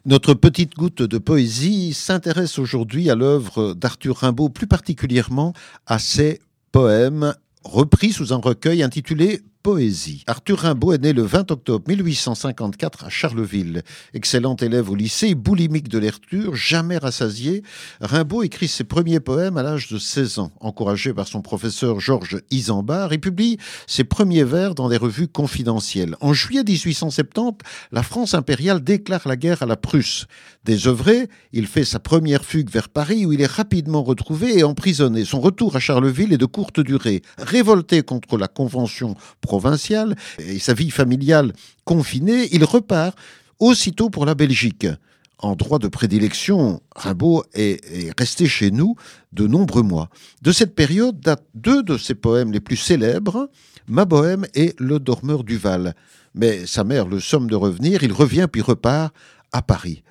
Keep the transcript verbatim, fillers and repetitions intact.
Notre petite goutte de poésie s'intéresse aujourd'hui à l'œuvre d'Arthur Rimbaud, plus particulièrement à ses poèmes repris sous un recueil intitulé Poésie. Arthur Rimbaud est né le vingt octobre mille huit cent cinquante-quatre à Charleville. Excellent élève au lycée, boulimique de lecture, jamais rassasié, Rimbaud écrit ses premiers poèmes à l'âge de seize ans. Encouragé par son professeur Georges Isambard, il publie ses premiers vers dans des revues confidentielles. En juillet mille huit cent soixante-dix, la France impériale déclare la guerre à la Prusse. Désœuvré, il fait sa première fugue vers Paris où il est rapidement retrouvé et emprisonné. Son retour à Charleville est de courte durée. Révolté contre la Convention provinciale et sa vie familiale confinée, il repart aussitôt pour la Belgique. En droit de prédilection, Rimbaud est, est resté chez nous de nombreux mois. De cette période datent deux de ses poèmes les plus célèbres, Ma Bohème et Le Dormeur du Val. Mais sa mère le somme de revenir, il revient puis repart à Paris.